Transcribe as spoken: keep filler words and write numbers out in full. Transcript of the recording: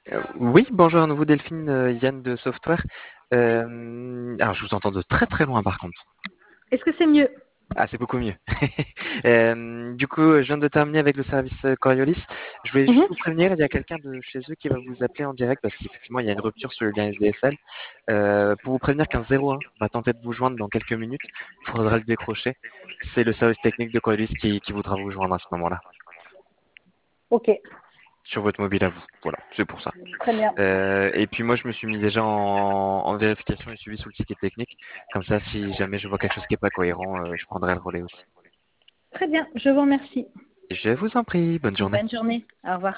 Euh, oui, bonjour à nouveau Delphine, euh, Yann de Software. Euh, alors, je vous entends de très très loin par contre. Est-ce que c'est mieux? Ah, c'est beaucoup mieux. Euh, du coup, je viens de terminer avec le service euh, Coriolis. Je voulais juste vous Mhm. prévenir, il y a quelqu'un de chez eux qui va vous appeler en direct parce qu'effectivement, il y a une rupture sur le lien S D S L. Euh, pour vous prévenir qu'un zéro un va tenter de vous joindre dans quelques minutes, il faudra le décrocher. C'est le service technique de Coriolis qui, qui voudra vous joindre à ce moment-là, Ok, sur votre mobile à vous. Voilà, c'est pour ça. très bien. Euh, et puis moi, je me suis mis déjà en, en vérification et suivi sous le ticket technique. Comme ça, si jamais je vois quelque chose qui est pas cohérent, euh, je prendrai le relais aussi. Très bien, je vous remercie. Je vous en prie, bonne journée. Bonne journée. Au revoir.